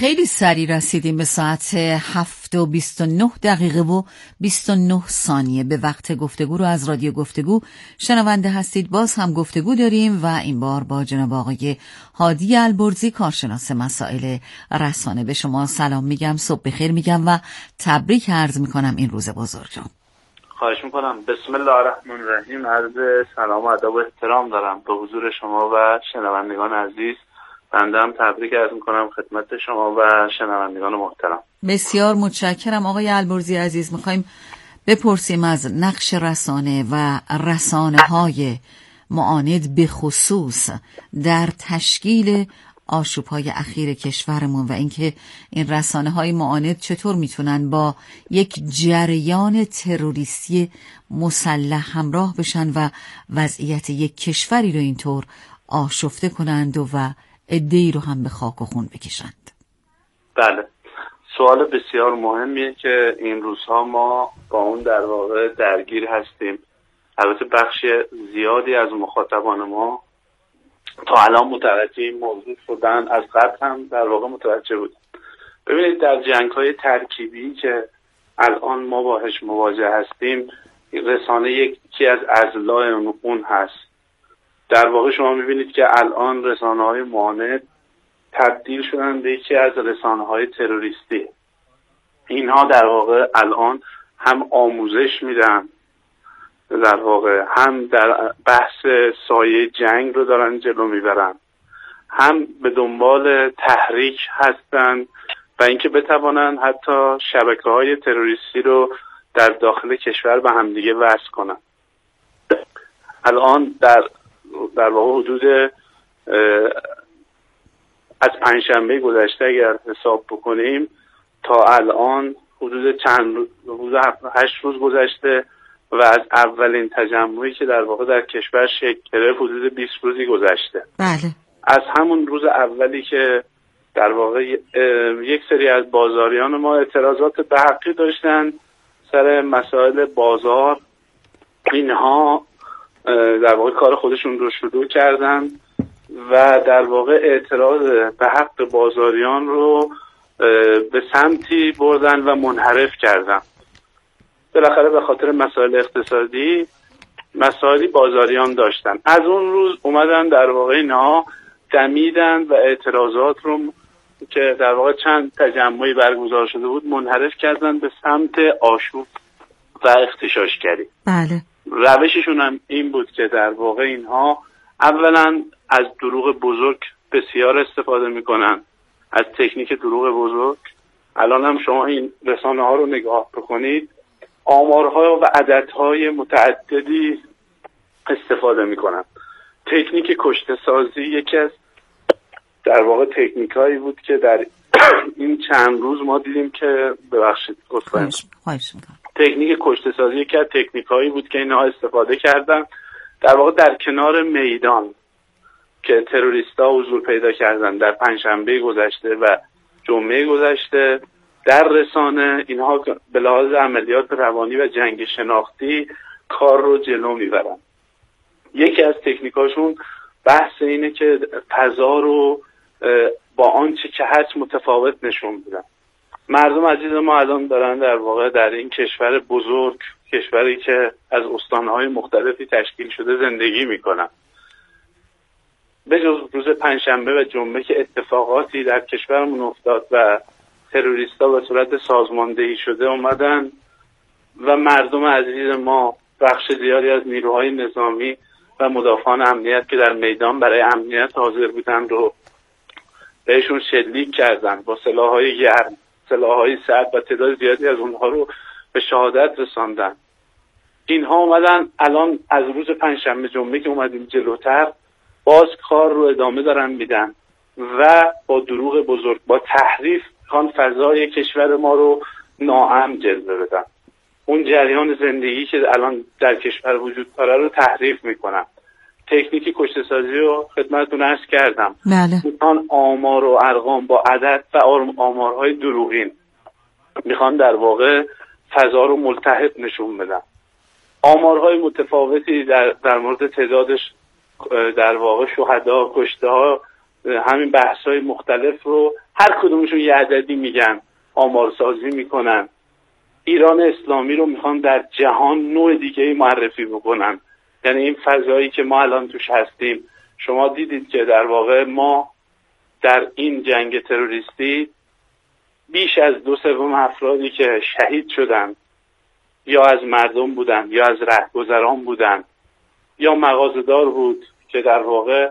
خیلی سریع رسیدیم به ساعت 7:29 و 29 ثانیه. به وقت گفتگو رو از رادیو گفتگو شنونده هستید. باز هم گفتگو داریم و این بار با جناب آقای هادی البرزی، کارشناس مسائل رسانه. به شما سلام میگم، صبح بخیر میگم و تبریک عرض میکنم این روز بزرگ رو. خواهش میکنم. بسم الله الرحمن الرحیم. عرض سلام و ادب و احترام دارم به حضور شما و شنوندگان عزیز. بنده هم تبریک عرض میکنم خدمت شما و شنوندگان محترم. بسیار متشکرم آقای البرزی عزیز. میخوایم بپرسیم از نقش رسانه و رسانه‌های معاند به خصوص در تشکیل آشوب‌های اخیر کشورمون و اینکه این رسانه‌های معاند چطور میتونن با یک جریان تروریستی مسلح همراه بشن و وضعیت یک کشوری رو اینطور آشفته کنند و عده‌ای رو هم به خاک و خون بکشند. بله، سوال بسیار مهمیه که این روزها ما با اون در واقع درگیر هستیم. البته بخش زیادی از مخاطبان ما تا الان متوجه این موضوع شدن، از قبل هم در واقع متوجه بودن. ببینید، در جنگ‌های ترکیبی که الان ما باهاش مواجه هستیم، رسانه یکی از اضلاع اون هست. در واقع شما می‌بینید که الان رسانه‌های معاند تبدیل شدن به یکی از رسانه‌های تروریستی. اینها در واقع الان هم آموزش میدن، در واقع هم در بحث سایه جنگ رو دارن جلو میبرن، هم به دنبال تحریک هستن و اینکه بتوانن حتی شبکه‌های تروریستی رو در داخل کشور به همدیگه وصل کنن. الان در واقع حدود از پنجشنبه گذشته اگر حساب بکنیم تا الان حدود 8 روز گذشته و از اولین تجمعی که در واقع در کشور شکل گرفت حدود 20 روزی گذشته. بله. از همون روز اولی که در واقع یک سری از بازاریان ما اعتراضات به حقی داشتن سر مسائل بازار، اینها در واقع کار خودشون رو شروع کردن و در واقع اعتراض به حق بازاریان رو به سمتی بردن و منحرف کردن. بالاخره به خاطر مسائل اقتصادی مسائلی بازاریان داشتن. از اون روز اومدن در واقع اینها دمیدن و اعتراضات رو که در واقع چند تجمعی برگزار شده بود منحرف کردن به سمت آشوب و اغتشاشگری. بله. روششون هم این بود که در واقع اینها اولا از دروغ بزرگ بسیار استفاده میکنن، از تکنیک دروغ بزرگ. الان هم شما این رسانه ها رو نگاه بکنید، آمارها و عددهای متعددی استفاده میکنن. تکنیک کشته سازی یکی از در واقع تکنیک هایی بود که در این چند روز ما دیدیم که ببخشید تکنیک کشته سازی یکی از تکنیک هایی بود که اینها استفاده کردن در واقع در کنار میدان که تروریستا حضور پیدا کردن در پنجشنبه گذشته و جمعه گذشته. در رسانه اینها به لحاظ عملیات روانی و جنگ شناختی کار رو جلو میبرن. یکی از تکنیکاشون بحث اینه که فضا رو با آنچه که هست متفاوت نشون میدن. مردم عزیز ما الان دارن در واقع در این کشور بزرگ، کشوری که از استانهای مختلفی تشکیل شده زندگی میکنن. به جز روز پنجشنبه و جمعه که اتفاقاتی در کشورمون افتاد و تروریستا به صورت سازماندهی شده اومدن و مردم عزیز ما، بخش زیادی از نیروهای نظامی و مدافعان امنیت که در میدان برای امنیت حاضر بودن رو بهشون شلیک کردن با سلاح‌های گرم، سلاح‌های سرد و تعداد زیادی از اونها رو به شهادت رساندن. اینها اومدن الان از روز پنجشنبه جمعه که اومدیم جلوتر باز کار رو ادامه دارن میدن و با دروغ بزرگ، با تحریف کان فضای کشور ما رو ناامن جلوه بدن. اون جریان زندگی که الان در کشور وجود داره رو تحریف میکنن. تکنیک کشته سازی رو خدمتتون عرض کردم. بله. میخوان آمار و ارقام با عدد و آمارهای دروغین میخوان در واقع فضا رو ملتهب نشون بدن. آمارهای متفاوتی در مورد تعدادش در واقع شهدا، کشته ها همین بحث‌های مختلف رو هر کدومشون یه عددی میگن، آمارسازی میکنن. ایران اسلامی رو میخوان در جهان نوع دیگه‌ای معرفی بکنن. یعنی این فضایی که ما الان توش هستیم، شما دیدید که در واقع ما در این جنگ تروریستی بیش از 2/3 افرادی که شهید شدن یا از مردم بودن یا از رهگذران بودن یا مغازه‌دار بود که در واقع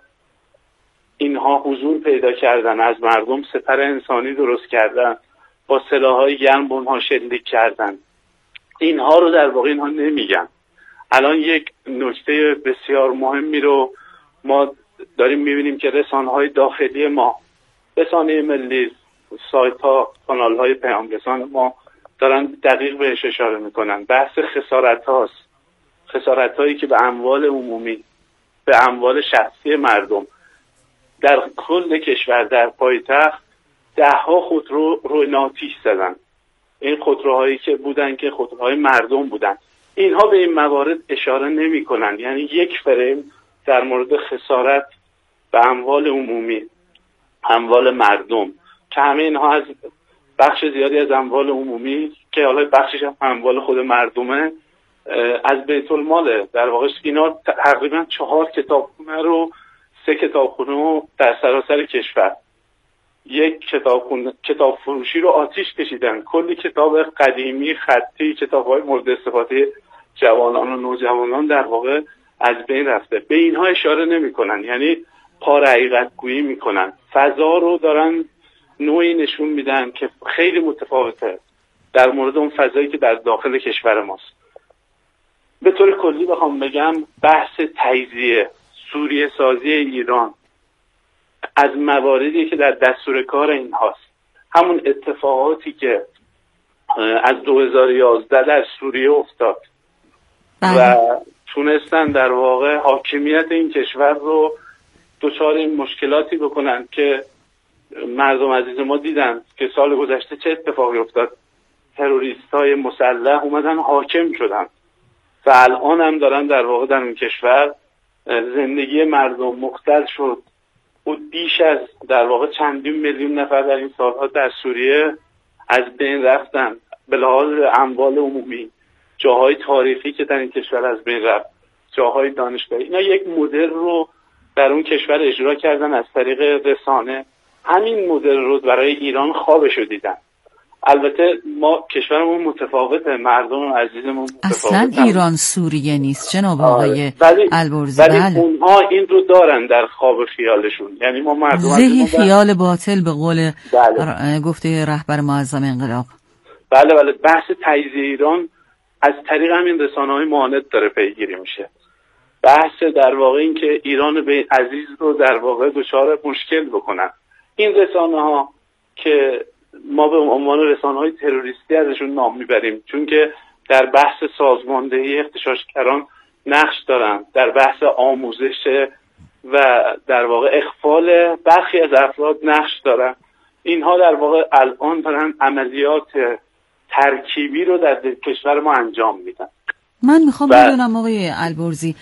اینها حضور پیدا کردن، از مردم سپر انسانی درست کردن، با سلاح‌های گرم اونها شلیک کردن. اینها رو در واقع اینها نمیگن. الان یک نکته بسیار مهمی رو ما داریم میبینیم که رسانه‌های داخلی ما، رسانه ملی، سایت‌ها، کانال‌های پیام‌رسان ما دارن دقیق بهش اشاره میکنن. بحث خسارت هاست، خسارت هایی که به اموال عمومی، به اموال شخصی مردم در کل کشور، در پایتخت 10 خودرو روی آتش زدن. این خودروهایی که بودن که خودروهای مردم بودن. اینها به این موارد اشاره نمی کنن. یعنی یک فریم در مورد خسارت به اموال عمومی، اموال مردم، که همه اینها از بخش زیادی از اموال عمومی که حالا بخشش هم اموال خود مردمه، از بیت الماله. در واقع اینا تقریبا 4 کتابخونه رو، 3 کتابخونه رو در سراسر کشور، یک کتاب فروشی رو آتیش کشیدن. کلی کتاب قدیمی خطی، کتاب‌های مورد استفاده جوانان و نوجوانان در واقع از بین رفته. به اینها اشاره نمی‌کنن. یعنی پاره حقیقت گویی می‌کنن. فضا رو دارن نوعی نشون میدن که خیلی متفاوته در مورد اون فضایی که در داخل کشور ماست. به طور کلی بخوام بگم، بحث تجزیه، سوریه سازی ایران از مواردی که در دستور کار این هاست. همون اتفاقاتی که از 2011 در سوریه افتاد و تونستن در واقع حاکمیت این کشور رو دچار این مشکلاتی بکنن که مردم عزیز ما دیدن که سال گذشته چه اتفاقی افتاد. تروریست های مسلح اومدن حاکم شدن و الان هم دارن در واقع در این کشور زندگی مردم مختل شد و بیش از در واقع چندین میلیون نفر در این سالها در سوریه از بین رفتن. به لحاظ اموال عمومی، جاهای تاریخی که در این کشور از بین رفت، جاهای دانشگاهی، اینا یک مدل رو در اون کشور اجرا کردن از طریق رسانه. همین مدل رو برای ایران خوابشو دیدن. البته ما کشورمون متفاوته، مردم عزیزمون متفاوته. اصلا ایران سوریه نیست جناب آقای البرزی. ولی اونها این رو دارن در خواب خیالشون. یعنی ما مردم ذهی خیال باطل به قول گفته رهبر معظم انقلاب. بله. بحث تجزیه ایران از طریق همین رسانه‌های معاند داره پیگیری میشه. بحث در واقع این که ایران به عزیز رو در واقع دچار مشکل بکنن. این رسانه‌ها که ما به عنوان رسانه‌های تروریستی ازشون نام میبریم، چون که در بحث سازماندهی اغتشاشگران نقش دارن، در بحث آموزش و در واقع اخفال برخی از افراد نقش دارن. اینها در واقع الان دارن عملیات ترکیبی رو در کشور ما انجام میدن. من میخوام بدونم آقای البرزی،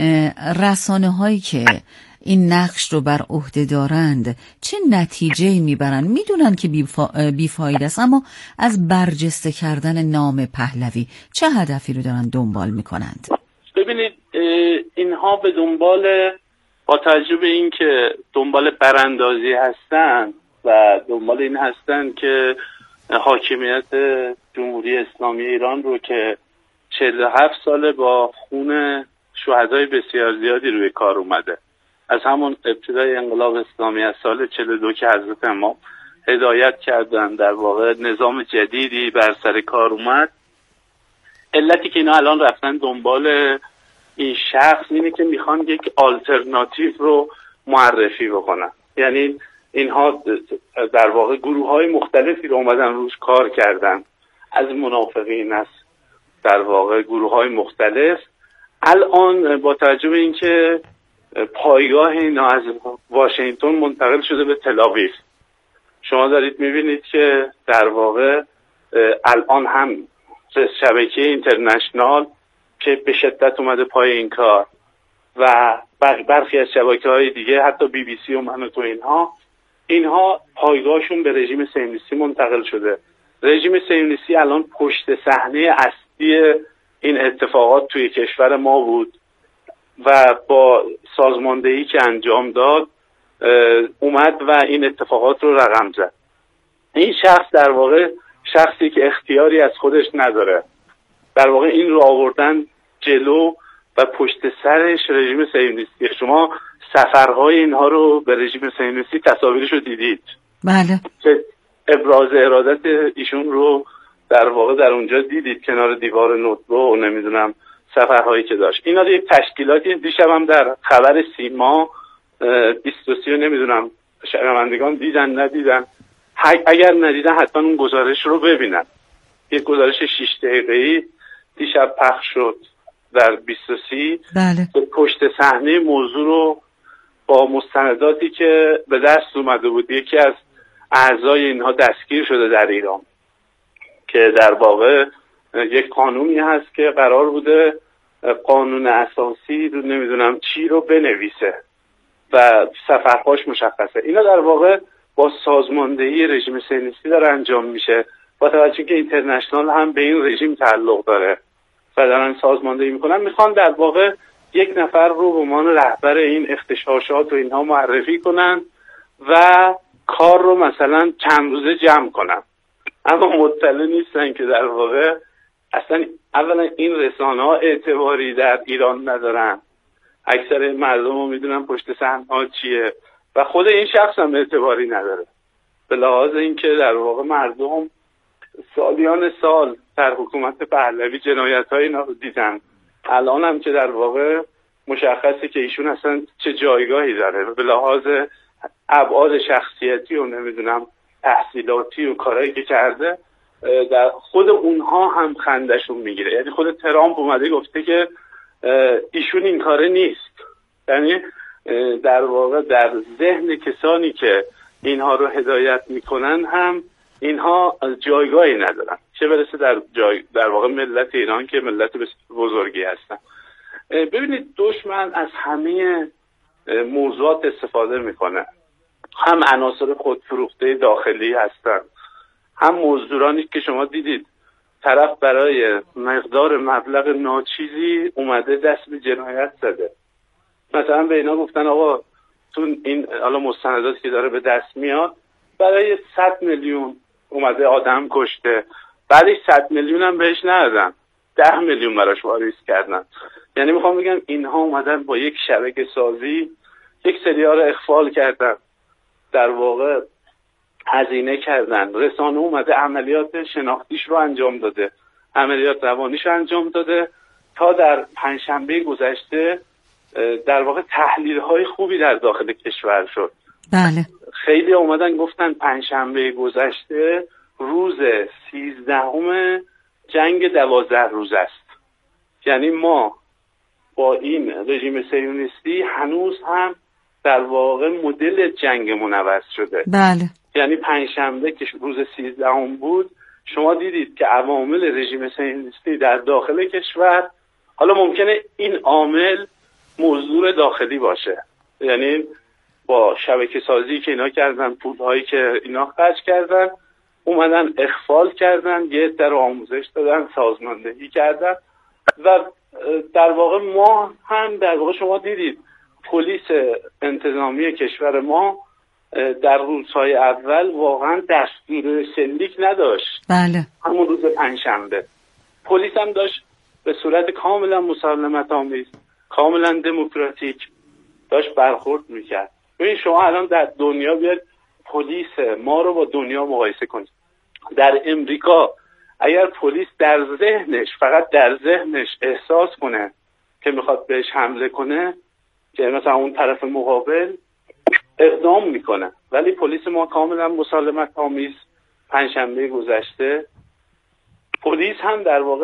رسانه هایی که این نقش رو بر عهده دارند چه نتیجه‌ای میبرن؟ میدونن که بیفایده است، اما از برجسته کردن نام پهلوی چه هدفی رو دارن دنبال میکنند؟ ببینید، اینها به دنبال، با توجه به این که دنبال براندازی هستن و دنبال این هستن که حاکمیت جمهوری اسلامی ایران رو که 47 ساله با خون شهدای بسیار زیادی روی کار اومده، از همون ابتدای انقلاب اسلامی از سال 42 که حضرت امام هدایت کردن، در واقع نظام جدیدی بر سر کار اومد. علتی که اینا الان رفتن دنبال این شخص اینه که میخوان یک آلترناتیو رو معرفی بکنن. یعنی اینها در واقع گروه‌های مختلفی رو اومدن روش کار کردن، از منافقین است در واقع گروه‌های مختلف. الان با توجه به اینکه پایگاه اینا از واشنگتن منتقل شده به تل‌آویو، شما دارید میبینید که در واقع الان هم شبکه اینترنشنال که به شدت اومده پای این کار و برخی از شبکه‌های دیگه، حتی BBC و من و تو اینها پایگاهشون به رژیم صهیونیستی منتقل شده. رژیم صهیونیستی الان پشت صحنه اصلی این اتفاقات توی کشور ما بود و با سازماندهی که انجام داد اومد و این اتفاقات رو رقم زد. این شخص در واقع شخصی که اختیاری از خودش نداره، در واقع این رو آوردن جلو و پشت سرش رژیم صهیونیستی. شما سفرهای اینها رو به رژیم صهیونیستی تصاویرش رو دیدید. بله. که ابراز ارادت ایشون رو در واقع در اونجا دیدید کنار دیوار نطبه و نمیدونم سفرهایی که داشت. اینا یک تشکیلاتی، دیشب هم در خبر سیما 23 نمیدونم شنوندگان دیدن ندیدن، اگر ندیدن حتما اون گزارش رو ببینن. یک گزارش 6 دقیقه‌ای دیشب پخش شد در 23. بله. پشت صحنه موضوع رو با مستنداتی که به دست اومده بود، یکی از اعضای اینها دستگیر شده در ایران که در واقع یک قانونی هست که قرار بوده قانون اساسی رو نمیدونم چی رو بنویسه و سفرهاش مشخصه. اینا در واقع با سازماندهی رژیم صهیونیستی داره انجام میشه، با توجه که اینترنشنال هم به این رژیم تعلق داره و دارن سازماندهی میکنن. میخوان در واقع یک نفر رو به عنوان رهبر این اغتشاشات و اینها معرفی کنن و کار رو مثلا چند روزه جمع کنن، اما مطلع نیستن که در واقع اصلا اولا این رسانه ها اعتباری در ایران ندارن، اکثر مردم رو میدونن پشت صحنه ها چیه و خود این شخص هم اعتباری نداره، به لحاظ اینکه در واقع مردم سالیان سال در حکومت پهلوی جنایت های اینا رو دیدن. الان هم که در واقع مشخصه که ایشون اصلا چه جایگاهی داره به لحاظ ابعاد شخصیتی و نمیدونم تحصیلاتی و کارهایی که کرده، در خود اونها هم خندشون میگیره. یعنی خود ترامپ اومده گفته که ایشون این کاره نیست. یعنی در واقع در ذهن کسانی که اینها رو هدایت میکنن هم اینها جایگاهی ندارن، چه برسه در واقع ملت ایران که ملت بزرگی هستن. ببینید دشمن از همه موضوعات استفاده میکنه، هم عناصر خودفروخته داخلی هستن، هم مزدورانی که شما دیدید طرف برای مقدار مبلغ ناچیزی اومده دست به جنایت زده. مثلا به اینا گفتن آقا تو این حالا مستنداتی که داره به دست میاد برای 100 میلیون اومده آدم کشته، بعدش 100 میلیون هم بهش ندادن، 10 میلیون براش واریز کردن. یعنی میخوام بگم اینها اومدن با یک شبکه سازی یک سری‌ها رو اخفال کردن، در واقع هزینه کردن. رسانه اومده عملیات شناختیش رو انجام داده، عملیات روانیش رو انجام داده تا در پنجشنبه گذشته در واقع تحلیل‌های خوبی در داخل کشور شد. بله. خیلی اومدن گفتن پنجشنبه گذشته روز 13 جنگ 12 روز است. یعنی ما با این رژیم صهیونیستی هنوز هم در واقع مدل جنگمون عوض شده. بله. یعنی پنجشنبه که روز 13 بود شما دیدید که عوامل رژیم صهیونیستی در داخل کشور، حالا ممکنه این عامل موضوع داخلی باشه، یعنی با شبکه سازی که اینا کردن، پولهایی که اینا خرج کردن، اومدن اخفال کردن، یه در آموزش دادن، سازماندهی کردن و در واقع ما هم در واقع شما دیدید پلیس انتظامی کشور ما در روزهای اول واقعا دستور شلیک نداشت. بله. همون روز پنجشنبه پلیس هم داشت به صورت کاملا مسالمت آمیز، کاملا دموکراتیک داشت برخورد میکرد. ببین شما الان در دنیا بیاد پلیس ما رو با دنیا مقایسه کنید. در امریکا اگر پلیس در ذهنش، فقط در ذهنش احساس کنه که میخواد بهش حمله کنه، که مثلا اون طرف مقابل، اقدام میکنه. ولی پلیس ما کاملا مسالمت آمیز. پنجشنبه گذشته پلیس هم در واقع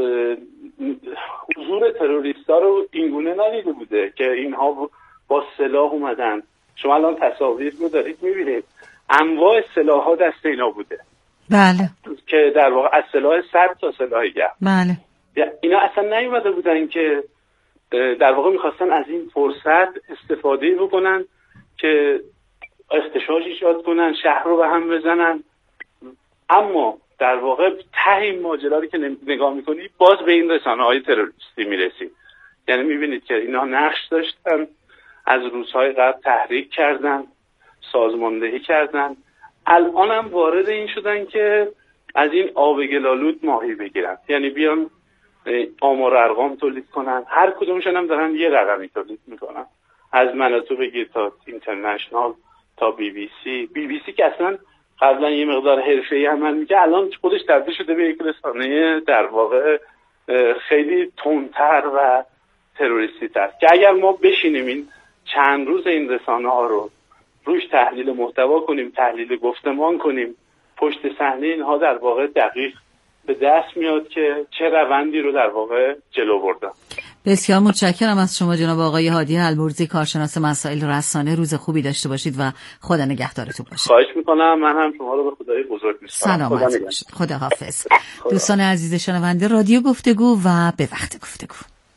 حضور تروریستا رو اینگونه ندیده بوده که اینها با سلاح اومدن. شما الان تصاویر رو دارید میبینید، انواع سلاح ها دست اینا بوده. بله. که در واقع از سلاح سرد تا سلاح گرم. بله. اینا اصلا نیومده بودن که در واقع میخواستن از این فرصت استفاده بکنن که اختشاش ایجاد کنن، شهر رو به هم بزنن. اما در واقع ته این ماجرا که نگاه میکنی باز به این رسانه‌های تروریستی میرسی. یعنی میبینید که اینا نقش داشتن، از روزهای قبل تحریک کردن، سازماندهی کردن، الان هم وارد این شدن که از این آب گلالود ماهی بگیرن. یعنی بیان آمار ارقام تولید کنن، هر کدومشون هم دارن یه رقمی تولید میکنن، از مناطق بگیر تا اینترنشنال تا بی بی سی که اصلا قبلا یه مقدار حرفه‌ای عمل می‌کرد، الان خودش تبدیل شده به یک رسانه در واقع خیلی تندتر و تروریستی تر که اگر ما بشینیم این چند روز این رسانه‌ها رو روش تحلیل محتوا کنیم، تحلیل گفتمان کنیم، پشت صحنه اینها در واقع دقیق به دست میاد که چه روندی رو در واقع جلو بردن. بسیار متشکرم از شما جناب آقای هادی البرزی، کارشناس مسائل رسانه. روز خوبی داشته باشید و خدا نگهدارتون باشه. خواهش میکنم. من هم شما رو به خدای بزرگ میسپارم. سلامت باشید. خداحافظ. دوستان عزیز شنونده رادیو گفتگو و به وقت گفتگو.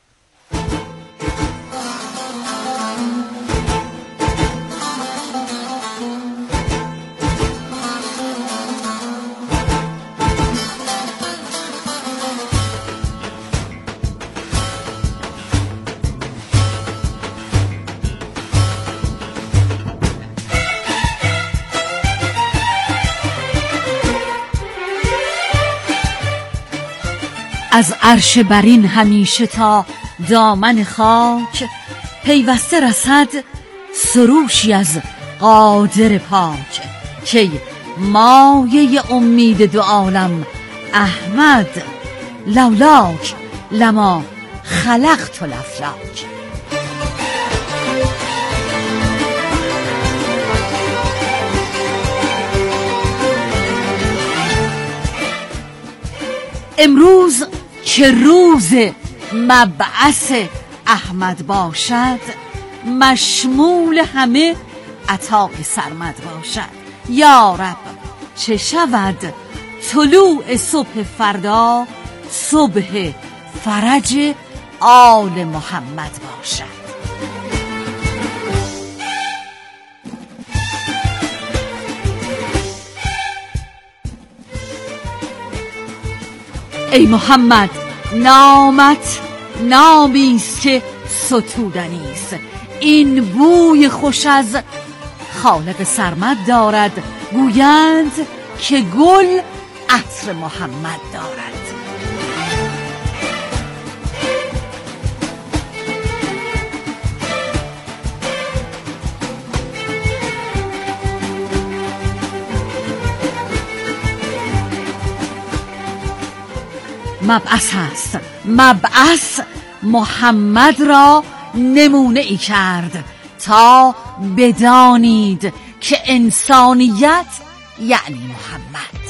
از عرش برین همیشه تا دامن خاک پیوسته رسد سروشی از قادر پاک که مایه امید دو عالم احمد لولاک لما خلقت الافلاک. امروز که روز مبعث احمد باشد، مشمول همه عطا سرمد باشد. یا رب چه شود طلوع صبح فردا، صبح فرج آل محمد باشد. ای محمد نامت نامیست که ستودنیست، این بوی خوش از خالق سرمد دارد، گویند که گل عطر محمد دارد. مبعث است، مبعث محمد را نمونه ای کرد تا بدانید که انسانیت یعنی محمد.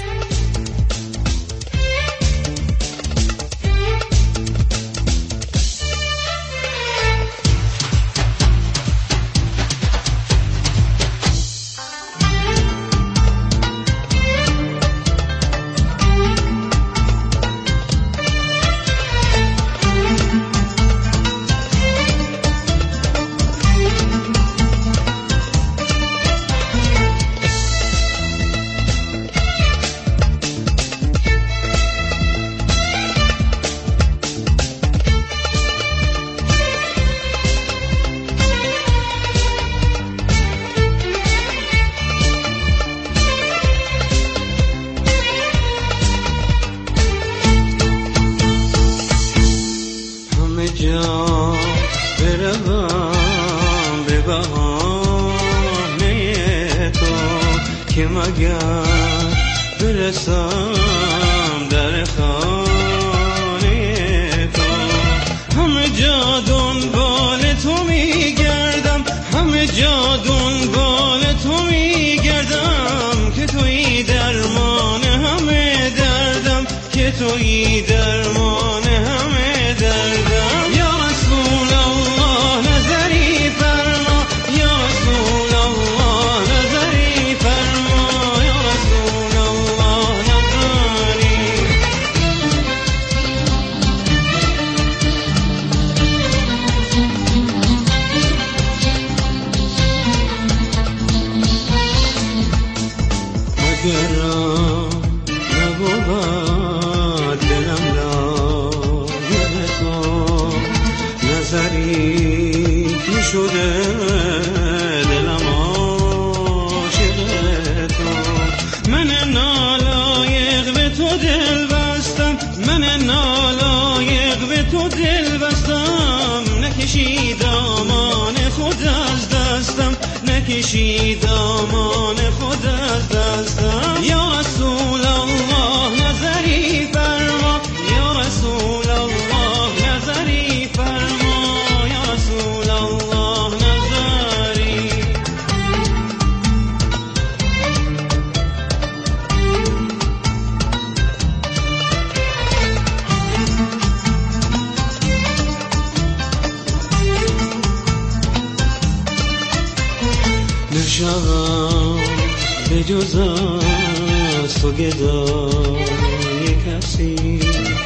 شده دلم عاشق تو، من نالایق به تو دل بستم، من نالایق به تو دل بستم، نکشید دامان خود از دستم، نکشید دامان خود از دستم. یا رسول الله نظری فرما، یا رسول الله نظری فرما، یا رسول الله نظری. نشوم به جز از تو گدای کسی،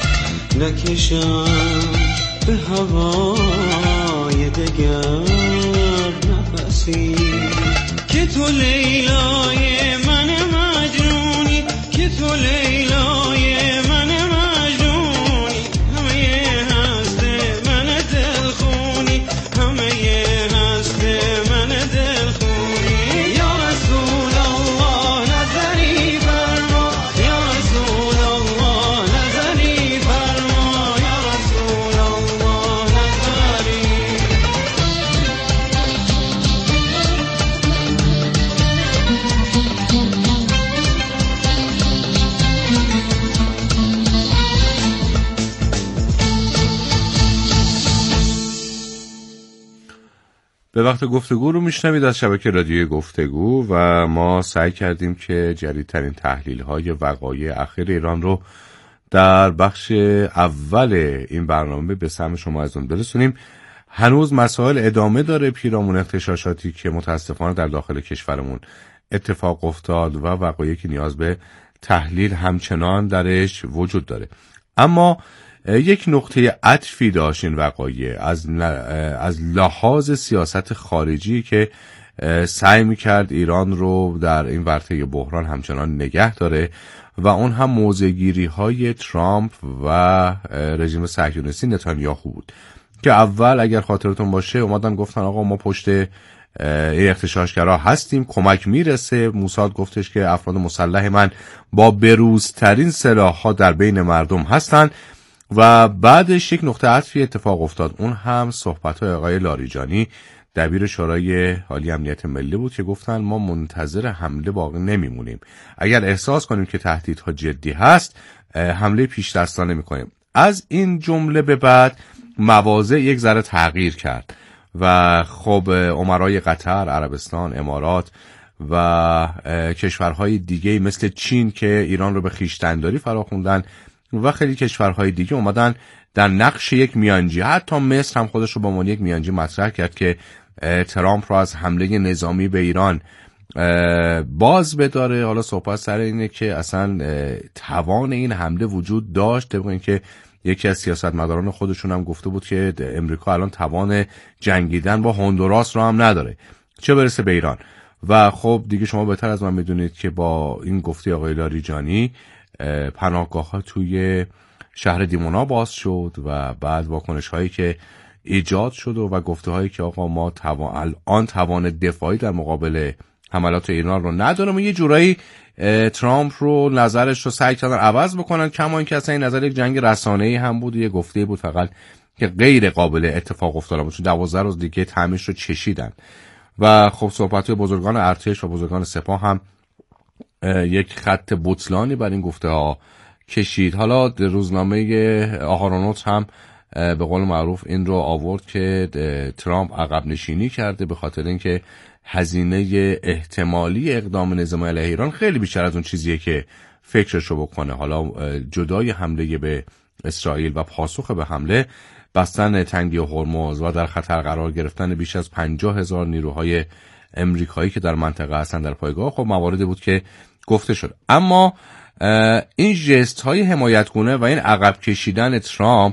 نکشم به هوای دگر نفسی، که تو لیلای من مجنونی، که تو لیلای من مجنونی، همه هست من دلخونی، همه هست من دلخونی. یا رسول الله نظری فرما، یا رسول الله نظری فرما، یا رسول الله نظری. به وقت گفتگو رو میشنوید از شبکه رادیوی گفتگو و ما سعی کردیم که جدیدترین تحلیل‌های وقایع اخیر ایران رو در بخش اول این برنامه به سمع شما از اون برسونیم. هنوز مسائل ادامه داره، پیرامون اغتشاشاتی که متاسفانه در داخل کشورمون اتفاق افتاد و وقایعی که نیاز به تحلیل همچنان درش وجود داره. اما یک نقطه عطفی داشت این وقایع از لحاظ سیاست خارجی که سعی میکرد ایران رو در این ورطه بحران همچنان نگه داره و اون هم موضع‌گیری های ترامپ و رژیم صهیونیستی نتانیاهو بود که اول اگر خاطرتون باشه اومدن گفتن آقا ما پشت اغتشاشگرها هستیم، کمک میرسه. موساد گفتش که افراد مسلح من با بروزترین سلاح‌ها در بین مردم هستن و بعدش یک نقطه عطفی اتفاق افتاد. اون هم صحبت‌های آقای لاریجانی دبیر شورای عالی امنیت ملی بود که گفتن ما منتظر حمله باقی نمیمونیم، اگر احساس کنیم که تهدیدها جدی هست حمله پیش دستانه میکنیم. از این جمله به بعد مواضع یک ذره تغییر کرد و خب امرای قطر، عربستان، امارات و کشورهای دیگه مثل چین که ایران رو به خویشتن‌داری فراخوندن و خیلی کشورهای دیگه اومدن در نقش یک میانجی، حتی مصر هم خودش رو به عنوان یک میانجی مطرح کرد که ترامپ رو از حمله نظامی به ایران باز بداره. حالا صحبت سر اینه که اصلا توان این حمله وجود داشت، طبق اینکه یکی از سیاستمداران خودشون هم گفته بود که امریکا الان توان جنگیدن با هندوراس رو هم نداره، چه برسه به ایران. و خب دیگه شما بهتر از من میدونید که با این گفته آقای لاریجانی پناهگاه‌ها توی شهر دیمونا باز شد و بعد واکنش هایی که ایجاد شد و گفته هایی که آقا ما الان توان دفاعی در مقابل حملات ایران رو ندارم و یه جورایی ترامپ رو نظرش رو سعی کردن عوض بکنن، کما اینکه اصلا این نظر یک جنگ رسانه‌ای هم بود، یه گفته بود فقط که غیر قابل اتفاق افتاده بود، چون 12 روز دیگه تعمیرش رو چشیدن. و خب صحبت‌های بزرگان ارتش و بزرگان سپاه هم یک خط بطلانی بر این گفته ها کشید. حالا روزنامه آهارونوت هم به قول معروف این رو آورد که ترامپ عقب نشینی کرده به خاطر اینکه هزینه احتمالی اقدام نظامی علیه ایران خیلی بیشتر از اون چیزیه که فکرشو بکنه. حالا جدای حمله به اسرائیل و پاسخ به حمله، بستن تنگی هرمز و در خطر قرار گرفتن بیش از 50,000 نیروهای امریکایی که در منطقه هستن در پایگاه، خب مواردی بود که گفته شد. اما این ژست های حمایتگونه و این عقب کشیدن ترامپ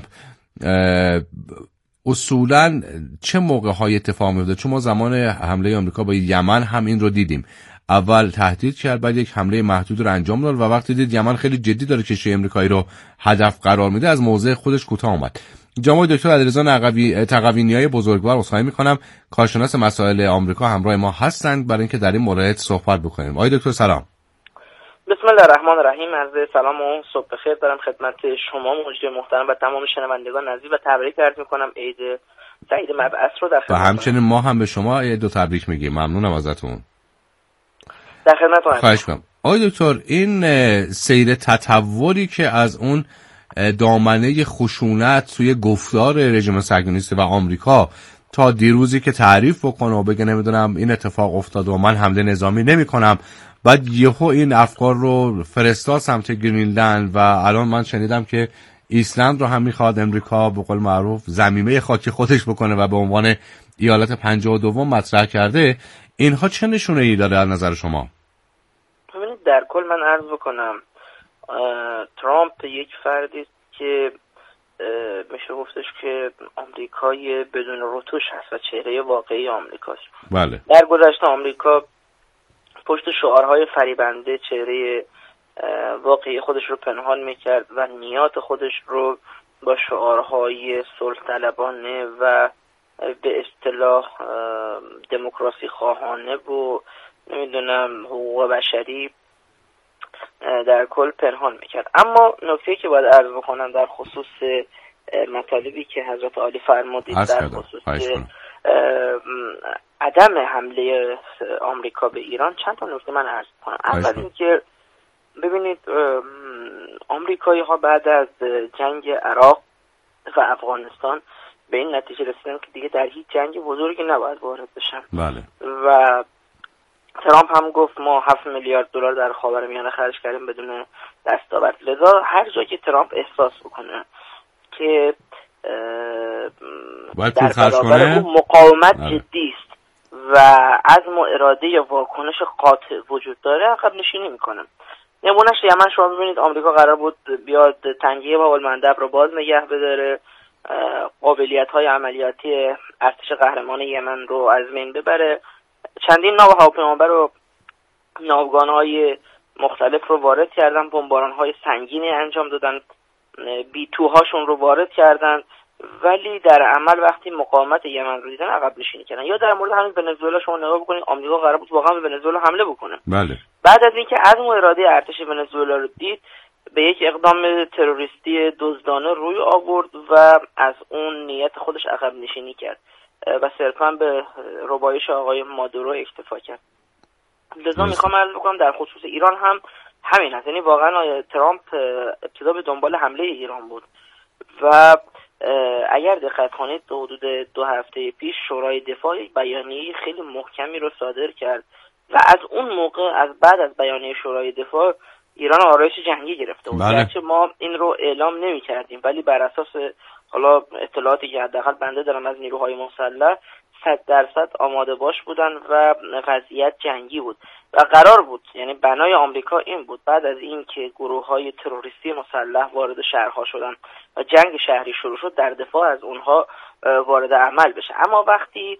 اصولا چه موقع های اتفاق میفته؟ چون ما زمان حمله آمریکا به یمن هم این رو دیدیم، اول تهدید کرد، بعد یک حمله محدود رو انجام داد و وقتی دید یمن خیلی جدی داره کشتی آمریکایی رو هدف قرار میده از موضع خودش کوتاه اومد. جناب دکتر علیرضا تقوینیای بزرگوار، عذرخواهی میکنم، کارشناس مسائل آمریکا همراه ما هستند برای اینکه در این مورد صحبت بکنیم. آقای دکتر سلام. بسم الله الرحمن الرحیم. عرض سلام و صبح بخیر دارم خدمت شما مجری محترم و تمام شنوندگان عزیز و تبریک عرض میکنم عید سعید مبعث رو در خدمت. و همچنین ما هم به شما عید تبریک میگیم. ممنونم ازتون. در خدمتتون. خواهش میکنم. آقای دکتر، این سیر تطوری که از اون دامنه خشونت توی گفتار رژیم صهیونیستی و آمریکا تا دیروزی که تعریف بکنه و بگه نمیدونم این اتفاق افتاد و من حمله نظامی نمی‌کنم، بعد یهو این افکار رو فرستاد سمت گرینلند و الان من شنیدم که ایسلند رو هم میخواد امریکا به قول معروف زمینه خاکی خودش بکنه و به عنوان ایالت 52 مطرح کرده. اینها چه نشونه‌ای داره از نظر شما؟ ببینید در کل من عرض بکنم ترامپ یک فردی است که میشه گفتش که آمریکای بدون رتوش هست و چهره واقعی آمریکاست. بله. در گذشته آمریکا پشت شعارهای فریبنده چهره واقعی خودش رو پنهان میکرد و نیات خودش رو با شعارهای صلح طلبانه و به اصطلاح دموکراسی خواهانه و نمیدونم حقوق بشری در کل پنهان میکرد. اما نکته‌ای که باید عرض بکنم در خصوص مطالبی که حضرت عالی فرمودید در خصوص عدم حمله آمریکا به ایران، چند تا نکته من عرض کنم. اول اینکه ببینید آمریکایی ها بعد از جنگ عراق و افغانستان به این نتیجه رسیدن که دیگه در هیچ جنگ بزرگی نباید وارد بشن. بله. و ترامپ هم گفت ما 7 میلیارد دلار در خاورمیانه خرج کردیم بدون دستاورد. لذا هر جا که ترامپ احساس بکنه که در برابر اون مقاومت جدی است و عزم و اراده یا واکنش قاطع وجود داره، عقب نشینی میکنه. نمونهش یمن شما ببینید آمریکا قرار بود بیاد تنگه باب المندب رو باز نگه بداره، قابلیت‌های عملیاتی ارتش قهرمان یمن رو از بین ببره، چندین ناو هواپیمابر و ناوگان‌های مختلف رو وارد کردن، بمباران‌های سنگینی انجام دادن، B-2 رو وارد کردن، ولی در عمل وقتی مقاومت یمن رو دیدن عقب نشینی کردن. یا در مورد همین ونزوئلا شما نگاه بکنید، آمریکا قرار بود واقعا به ونزوئلا حمله بکنه. بله. بعد از اینکه عزم و اراده ارتش ونزوئلا رو دید، به یک اقدام تروریستی دزدانه روی آورد و از اون نیت خودش عقب نشینی کرد و صرفا به ربایش آقای مادورو اکتفا کرد. لذا میخوام عرض بکنم در خصوص ایران هم همین هست. یعنی واقعا ترامپ ابتدا به دنبال حمله ایران بود و اگر دقت کنید حدود 2 هفته پیش شورای دفاع بیانیه خیلی محکمی رو صادر کرد و از اون موقع از بعد از بیانیه شورای دفاع ایران آرایش جنگی گرفته بود. گرچه ما این رو اعلام نمی کردیم ولی بر اساس حالا اطلاعاتی که حداقل بنده دارم از نیروهای مسلح 100% آماده باش بودن و وضعیت جنگی بود و قرار بود، یعنی بنای آمریکا این بود بعد از این که گروه‌های تروریستی مسلح وارد شهرها شدن و جنگ شهری شروع شد در دفاع از اونها وارد عمل بشه. اما وقتی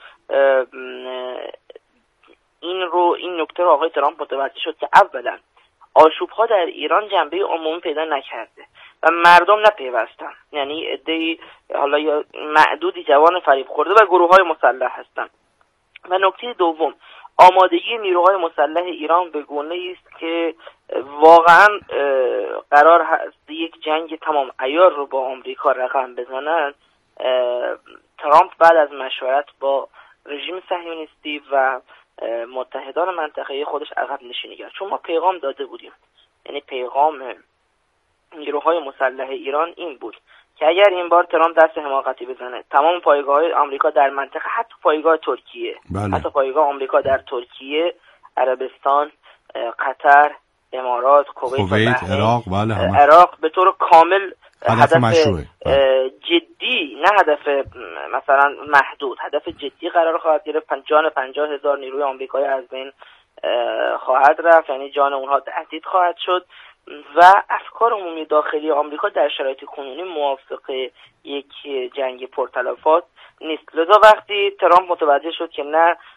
این نکته رو آقای ترامپ متوجه شد که اولا آشوب‌ها در ایران جنبه عمومی پیدا نکرده و مردم نپیوستن، یعنی عده‌ای حالا یا معدودی جوان فریب خورده و گروه‌های مسلح هستند. و نکته دوم آمادگی نیروهای مسلح ایران به گونه‌ای است که واقعا قرار هست یک جنگ تمام عیار رو با آمریکا رقم بزنن. ترامپ بعد از مشورت با رژیم صهیونیستی و متحدان منطقه‌ای خودش عقب نشینی کرد، چون ما پیغام داده بودیم، یعنی پیغام نیروهای مسلح ایران این بود که اگر این بار ترامپ دست حماقتی بزنه تمام پایگاه‌های آمریکا در منطقه، حتی پایگاه ترکیه، حتی پایگاه آمریکا در ترکیه، عربستان، قطر، امارات، کویت، عراق به طور کامل هدف جدی، نه هدف مثلا محدود، هدف جدی قرار خواهد گرفت. جان 50,000 نیروی آمریکایی از بین خواهد رفت، یعنی جان اونها تهدید خواهد شد و افکار عمومی داخلی آمریکا در شرایط کنونی موافق یک جنگ پرتلفات نیست. لذا وقتی ترامپ متوجه شد که نه